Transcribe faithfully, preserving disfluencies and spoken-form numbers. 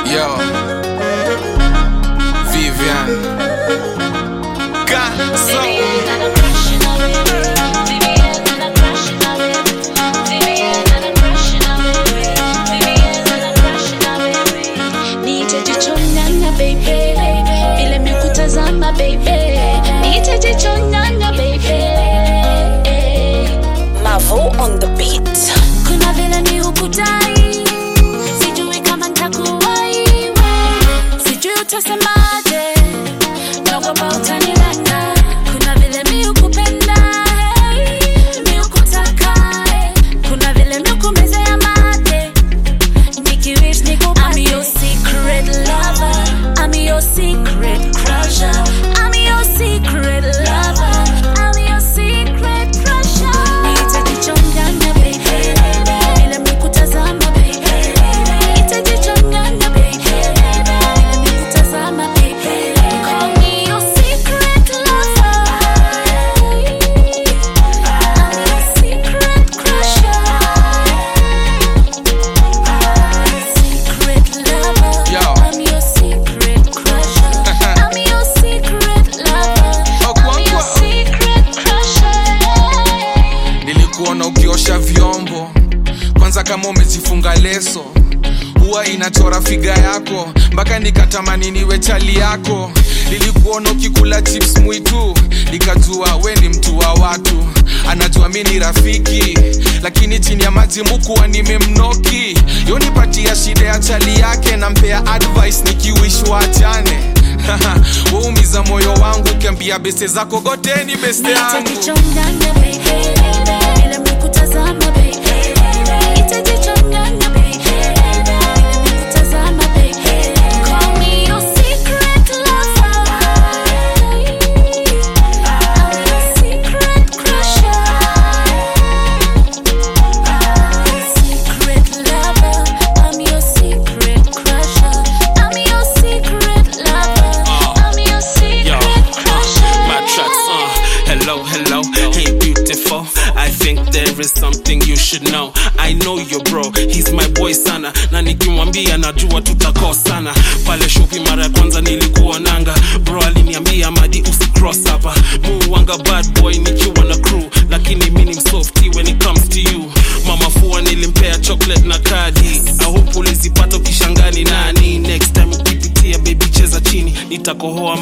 Yo, Vivian Gasso. Mavo on the beat. Kuna vile ni ukutai, sijui kama nitakuwahi, sijui utasemaje, naogopa utanilanga. Kuna vile mi ukupenda, mi ukutaka, kuna vile mi ukumezea mate, nikiwish nikupate. I'm your secret lover, I'm your secret crusher, I'm your secret lover, I'm your secret crusher. Nitajichanganya baby, bila mikutazama baby, nitajichanganya baby, bila mikutazama baby. Call me your secret lover, I'm your secret crusher, secret lover. Yo. I'm your secret crusher, I'm your secret lover, I'm your secret crusher. Nilikuona ukiosha vyombo, kwanza kama umejifunga leso, huwa inachora figa yako, mpaka nikatamani niwe chali yako. Nilikuona ukikula chips mwitu, nikajua we ni mtu wa watu. Anajua mi ni rafiki, lakini chini ya maji mukuwa nimemnoki. Yonipatia shida ya chali yake, nampea advice nikiwish waachane. Waumiza moyo wangu, ukiambia beste zako goteni beste yangu. Nitajichanganya baby, bila mikutazama baby, nitajichanganya baby, bila mikutazama baby. Call me your secret lover, I'm your secret crusher, secret lover, I'm your secret crusher, I'm your secret lover, I'm your secret crusher. My tracks, uh, hello, hello, hey beautiful. I think there is something you should know. I know your bro, he's my boy sana, na nikimwambia najua tutakosana. Pale shopping mara ya kwanza nilikuwa nanga, bro aliniambia madi usicross hapa. Muwanga bad boy nikiwa na crew, lakini mimi ni softy when it comes to you. Mama fua nilimpea chocolate na kadi, I hope ulizipata ukishangani nani. Next time ukipitia baby cheza chini, nitakohoa